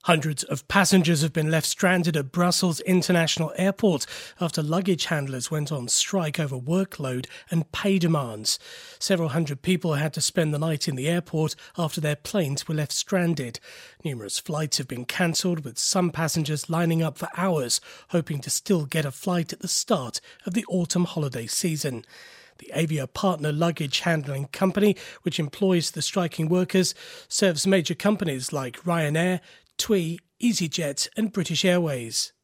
Hundreds of passengers have been left stranded at Brussels International Airport after luggage handlers went on strike over workload and pay demands. Several hundred people had to spend the night in the airport after their planes were left stranded. Numerous flights have been cancelled, with some passengers lining up for hours, hoping to still get a flight at the start of the autumn holiday season. The Avia Partner luggage handling company, which employs the striking workers, serves major companies like Ryanair, TUI, EasyJet and British Airways.